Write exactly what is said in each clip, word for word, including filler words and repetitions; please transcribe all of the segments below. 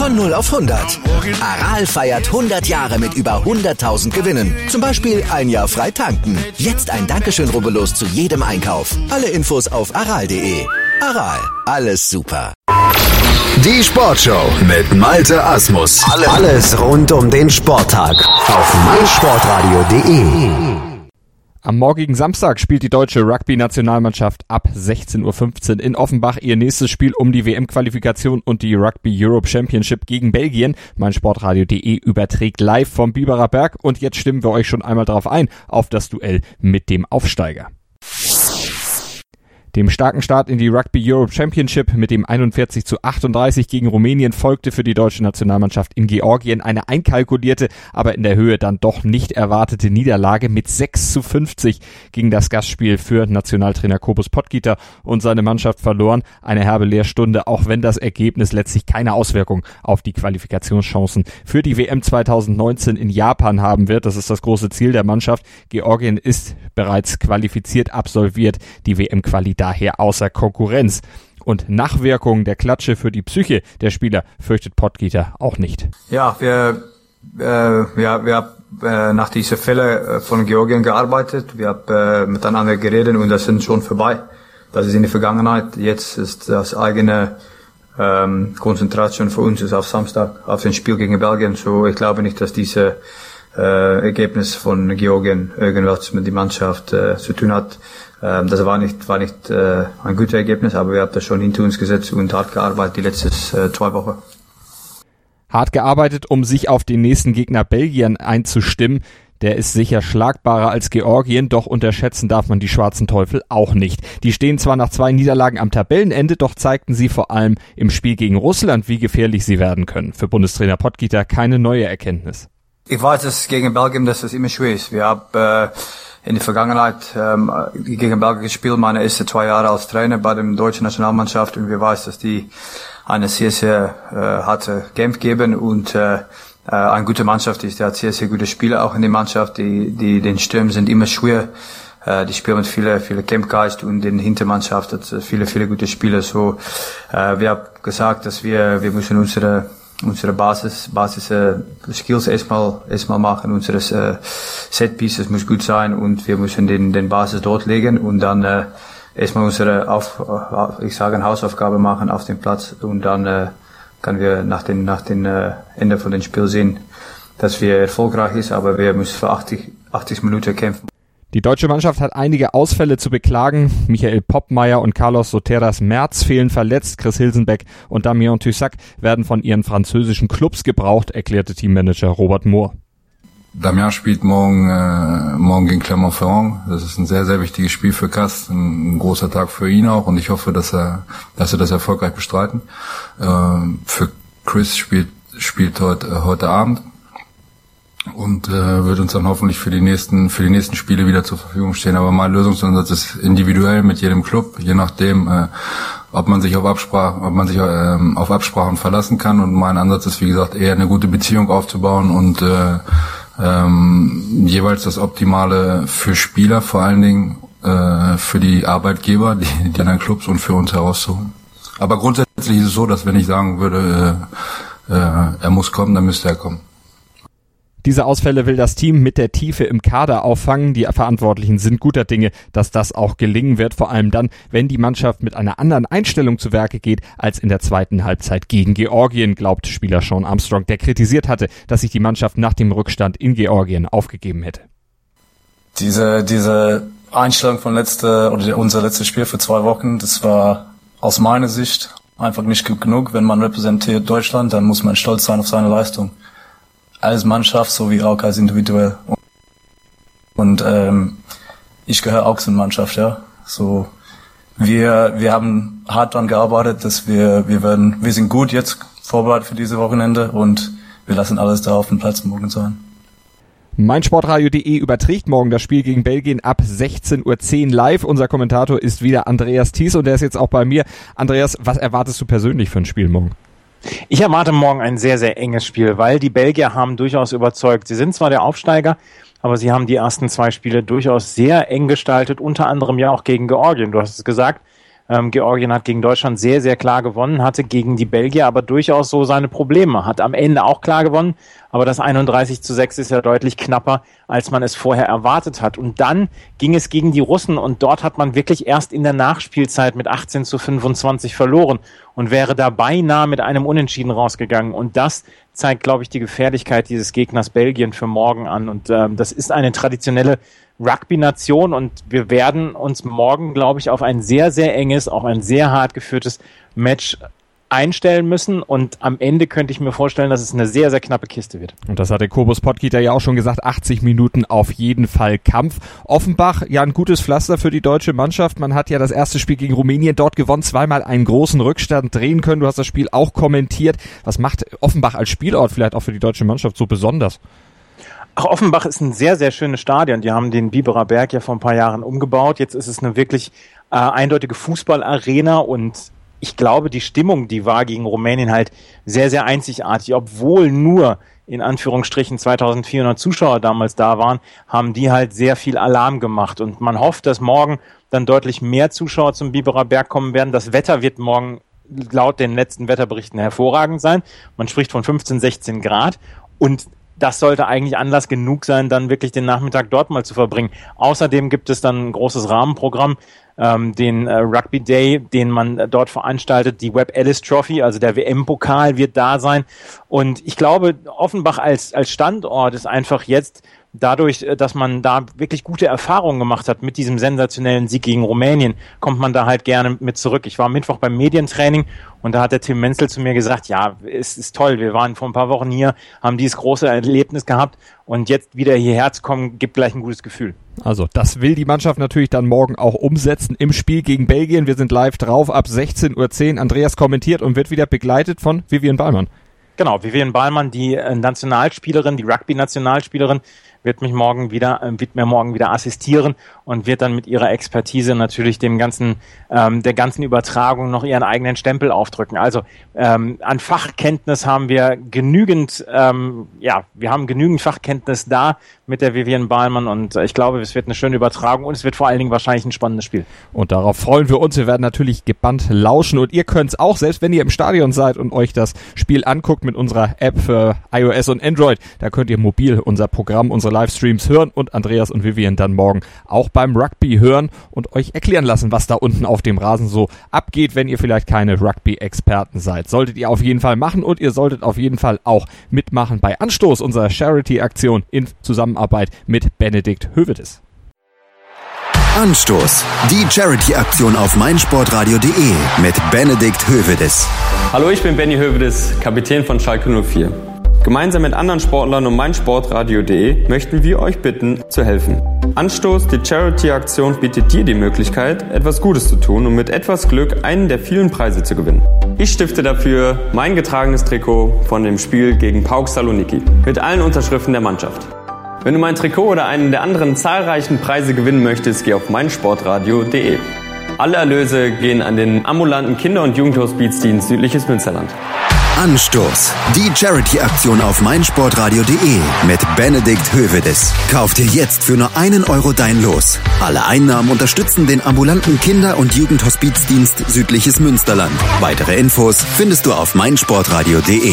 Von null auf hundert. Aral feiert hundert Jahre mit über hunderttausend Gewinnen. Zum Beispiel ein Jahr frei tanken. Jetzt ein Dankeschön, rubbellos zu jedem Einkauf. Alle Infos auf aral punkt de. Aral, alles super. Die Sportshow mit Malte Asmus. Alles rund um den Sporttag auf meinsportradio punkt de. Am morgigen Samstag spielt die deutsche Rugby-Nationalmannschaft ab sechzehn Uhr fünfzehn in Offenbach ihr nächstes Spiel um die W M-Qualifikation und die Rugby Europe Championship gegen Belgien. meinsportradio punkt de überträgt live vom Biberer Berg und jetzt stimmen wir euch schon einmal drauf ein, auf das Duell mit dem Aufsteiger. Dem starken Start in die Rugby Europe Championship mit dem einundvierzig zu achtunddreißig gegen Rumänien folgte für die deutsche Nationalmannschaft in Georgien eine einkalkulierte, aber in der Höhe dann doch nicht erwartete Niederlage mit sechs zu fünfzig gegen das Gastspiel für Nationaltrainer Kobus Podgieter und seine Mannschaft verloren. Eine herbe Lehrstunde, auch wenn das Ergebnis letztlich keine Auswirkung auf die Qualifikationschancen für die W M zweitausendneunzehn in Japan haben wird. Das ist das große Ziel der Mannschaft. Georgien ist bereits qualifiziert, absolviert die W M-Quali daher außer Konkurrenz. Und Nachwirkungen der Klatsche für die Psyche der Spieler fürchtet Podgieter auch nicht. Ja, wir, äh, ja, wir haben äh, nach diesen Fällen von Georgien gearbeitet. Wir haben äh, miteinander geredet und das sind schon vorbei. Das ist in der Vergangenheit. Jetzt ist das eigene ähm, Konzentration für uns ist auf Samstag, auf das Spiel gegen Belgien. So, ich glaube nicht, dass diese äh, Ergebnis von Georgien irgendwas mit der Mannschaft äh, zu tun hat. Das war nicht, war nicht äh, ein gutes Ergebnis, aber wir haben das schon hinter uns gesetzt und hart gearbeitet die letzten äh, zwei Wochen. Hart gearbeitet, um sich auf den nächsten Gegner Belgien einzustimmen. Der ist sicher schlagbarer als Georgien, doch unterschätzen darf man die Schwarzen Teufel auch nicht. Die stehen zwar nach zwei Niederlagen am Tabellenende, doch zeigten sie vor allem im Spiel gegen Russland, wie gefährlich sie werden können. Für Bundestrainer Podgieter keine neue Erkenntnis. Ich weiß, dass gegen Belgien, dass das immer schwer ist. Wir haben äh, in der Vergangenheit ähm, gegen Belgien gespielt, meine ersten zwei Jahre als Trainer bei der deutschen Nationalmannschaft, und wir weiß, dass die eine sehr, sehr äh, harte Kampf geben und äh, eine gute Mannschaft ist. Der hat sehr, sehr gute Spieler auch in der Mannschaft, die, die den Stürmen sind immer schwer. Äh, die spielen mit viele, viele Kampfgeist, und in der Hintermannschaft hat viele, viele gute Spieler. So, äh, wir haben gesagt, dass wir, wir müssen unsere unsere Basis, Basis äh, Skills erstmal erstmal machen. Unsere äh, Set Pieces muss gut sein und wir müssen den den Basis dort legen und dann äh, erstmal unsere auf ich sage Hausaufgabe machen auf dem Platz, und dann äh, können wir nach den nach den äh, Ende von dem Spiel sehen, dass wir erfolgreich ist, aber wir müssen für achtzig, achtzig Minuten kämpfen. Die deutsche Mannschaft hat einige Ausfälle zu beklagen. Michael Poppmeier und Carlos Soteras Merz fehlen verletzt. Chris Hilsenbeck und Damien Tussac werden von ihren französischen Clubs gebraucht, erklärte Teammanager Robert Mohr. Damien spielt morgen äh, morgen gegen Clermont-Ferrand. Das ist ein sehr, sehr wichtiges Spiel für Kass, ein, ein großer Tag für ihn auch, und ich hoffe, dass er dass er das erfolgreich bestreiten. Äh, für Chris spielt spielt heute äh, heute Abend. Und äh, wird uns dann hoffentlich für die nächsten für die nächsten Spiele wieder zur Verfügung stehen. Aber mein Lösungsansatz ist individuell mit jedem Club, je nachdem, äh, ob man sich auf Absprachen, ob man sich äh, auf Absprachen verlassen kann. Und mein Ansatz ist, wie gesagt, eher eine gute Beziehung aufzubauen und äh, ähm, jeweils das Optimale für Spieler, vor allen Dingen äh, für die Arbeitgeber, die, die anderen Clubs, und für uns herauszuholen. Aber grundsätzlich ist es so, dass wenn ich sagen würde, äh, äh, er muss kommen, dann müsste er kommen. Diese Ausfälle will das Team mit der Tiefe im Kader auffangen. Die Verantwortlichen sind guter Dinge, dass das auch gelingen wird, vor allem dann, wenn die Mannschaft mit einer anderen Einstellung zu Werke geht als in der zweiten Halbzeit gegen Georgien, glaubt Spieler Sean Armstrong, der kritisiert hatte, dass sich die Mannschaft nach dem Rückstand in Georgien aufgegeben hätte. Diese, diese Einstellung von letzte, oder unser letztes Spiel für zwei Wochen, das war aus meiner Sicht einfach nicht gut genug. Wenn man repräsentiert Deutschland, dann muss man stolz sein auf seine Leistung. Als Mannschaft sowie auch als individuell. Und ähm, ich gehöre auch zur Mannschaft, ja. So, wir wir haben hart daran gearbeitet, dass wir wir werden wir sind gut jetzt vorbereitet für diese Wochenende, und wir lassen alles da auf dem Platz morgen sein. meinsportradio punkt de überträgt morgen das Spiel gegen Belgien ab sechzehn Uhr zehn live. Unser Kommentator ist wieder Andreas Thies, und der ist jetzt auch bei mir. Andreas, was erwartest du persönlich für ein Spiel morgen? Ich erwarte morgen ein sehr, sehr enges Spiel, weil die Belgier haben durchaus überzeugt. Sie sind zwar der Aufsteiger, aber sie haben die ersten zwei Spiele durchaus sehr eng gestaltet, unter anderem ja auch gegen Georgien. Du hast es gesagt, Ähm, Georgien hat gegen Deutschland sehr, sehr klar gewonnen, hatte gegen die Belgier aber durchaus so seine Probleme, hat am Ende auch klar gewonnen, aber das einunddreißig zu sechs ist ja deutlich knapper, als man es vorher erwartet hat. Und dann ging es gegen die Russen und dort hat man wirklich erst in der Nachspielzeit mit achtzehn zu fünfundzwanzig verloren und wäre da beinahe mit einem Unentschieden rausgegangen. Und das zeigt, glaube ich, die Gefährlichkeit dieses Gegners Belgien für morgen an. Und ähm, das ist eine traditionelle Rugby-Nation und wir werden uns morgen, glaube ich, auf ein sehr, sehr enges, auch ein sehr hart geführtes Match einstellen müssen und am Ende könnte ich mir vorstellen, dass es eine sehr, sehr knappe Kiste wird. Und das hat der Kobus Potgieter ja auch schon gesagt, achtzig Minuten auf jeden Fall Kampf. Offenbach, ja ein gutes Pflaster für die deutsche Mannschaft. Man hat ja das erste Spiel gegen Rumänien dort gewonnen, zweimal einen großen Rückstand drehen können. Du hast das Spiel auch kommentiert. Was macht Offenbach als Spielort vielleicht auch für die deutsche Mannschaft so besonders? Ach, Offenbach ist ein sehr, sehr schönes Stadion. Die haben den Biberer Berg ja vor ein paar Jahren umgebaut. Jetzt ist es eine wirklich äh, eindeutige Fußballarena und ich glaube, die Stimmung, die war gegen Rumänien halt sehr, sehr einzigartig. Obwohl nur in Anführungsstrichen zweitausendvierhundert Zuschauer damals da waren, haben die halt sehr viel Alarm gemacht. Und man hofft, dass morgen dann deutlich mehr Zuschauer zum Biberer Berg kommen werden. Das Wetter wird morgen laut den letzten Wetterberichten hervorragend sein. Man spricht von fünfzehn, sechzehn Grad. Und das sollte eigentlich Anlass genug sein, dann wirklich den Nachmittag dort mal zu verbringen. Außerdem gibt es dann ein großes Rahmenprogramm, ähm, den äh, Rugby Day, den man äh, dort veranstaltet, die Webb Ellis Trophy, also der W M-Pokal wird da sein. Und ich glaube, Offenbach als als Standort ist einfach jetzt dadurch, dass man da wirklich gute Erfahrungen gemacht hat mit diesem sensationellen Sieg gegen Rumänien, kommt man da halt gerne mit zurück. Ich war am Mittwoch beim Medientraining und da hat der Tim Menzel zu mir gesagt, ja, es ist toll, wir waren vor ein paar Wochen hier, haben dieses große Erlebnis gehabt und jetzt wieder hierher zu kommen, gibt gleich ein gutes Gefühl. Also das will die Mannschaft natürlich dann morgen auch umsetzen im Spiel gegen Belgien. Wir sind live drauf ab sechzehn Uhr zehn. Andreas kommentiert und wird wieder begleitet von Vivian Ballmann. Genau, Vivian Ballmann, die Nationalspielerin, die Rugby-Nationalspielerin, wird mich morgen wieder, äh, wird mir morgen wieder assistieren und wird dann mit ihrer Expertise natürlich dem ganzen, ähm, der ganzen Übertragung noch ihren eigenen Stempel aufdrücken. Also ähm, an Fachkenntnis haben wir genügend, ähm, ja, wir haben genügend Fachkenntnis da mit der Vivian Ballmann und äh, ich glaube, es wird eine schöne Übertragung und es wird vor allen Dingen wahrscheinlich ein spannendes Spiel. Und darauf freuen wir uns. Wir werden natürlich gebannt lauschen und ihr könnt es auch, selbst wenn ihr im Stadion seid und euch das Spiel anguckt mit unserer App für iOS und Android, da könnt ihr mobil unser Programm, unsere Livestreams hören und Andreas und Vivian dann morgen auch beim Rugby hören und euch erklären lassen, was da unten auf dem Rasen so abgeht, wenn ihr vielleicht keine Rugby-Experten seid. Solltet ihr auf jeden Fall machen und ihr solltet auf jeden Fall auch mitmachen bei Anstoß, unserer Charity-Aktion in Zusammenarbeit mit Benedikt Hövedes. Anstoß, die Charity-Aktion auf meinsportradio punkt de mit Benedikt Hövedes. Hallo, ich bin Benny Hövedes, Kapitän von Schalke null vier. Gemeinsam mit anderen Sportlern und meinsportradio punkt de möchten wir euch bitten, zu helfen. Anstoß, die Charity-Aktion bietet dir die Möglichkeit, etwas Gutes zu tun und mit etwas Glück einen der vielen Preise zu gewinnen. Ich stifte dafür mein getragenes Trikot von dem Spiel gegen PAOK Saloniki mit allen Unterschriften der Mannschaft. Wenn du mein Trikot oder einen der anderen zahlreichen Preise gewinnen möchtest, geh auf meinsportradio punkt de. Alle Erlöse gehen an den ambulanten Kinder- und Jugendhospizdienst Südliches Münsterland. Anstoß, die Charity-Aktion auf meinsportradio punkt de mit Benedikt Hövedes. Kauf dir jetzt für nur einen Euro dein Los. Alle Einnahmen unterstützen den ambulanten Kinder- und Jugendhospizdienst Südliches Münsterland. Weitere Infos findest du auf meinsportradio punkt de.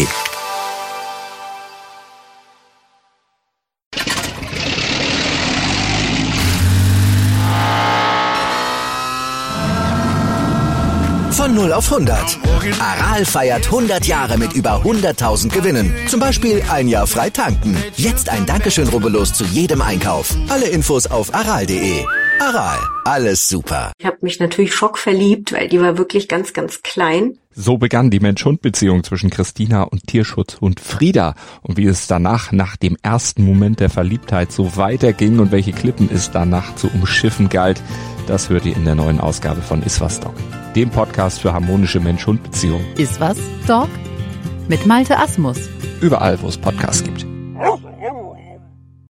Von null auf hundert. Aral feiert hundert Jahre mit über hunderttausend Gewinnen. Zum Beispiel ein Jahr frei tanken. Jetzt ein Dankeschön, rubbellos zu jedem Einkauf. Alle Infos auf aral punkt de. Aral, alles super. Ich habe mich natürlich schockverliebt, weil die war wirklich ganz, ganz klein. So begann die Mensch-Hund-Beziehung zwischen Christina und Tierschutzhund Frieda. Und wie es danach, nach dem ersten Moment der Verliebtheit, so weiterging und welche Klippen es danach zu umschiffen galt, das hört ihr in der neuen Ausgabe von Iswas Dog, dem Podcast für harmonische Mensch-Hund-Beziehungen. Iswas Dog mit Malte Asmus. Überall, wo es Podcasts gibt.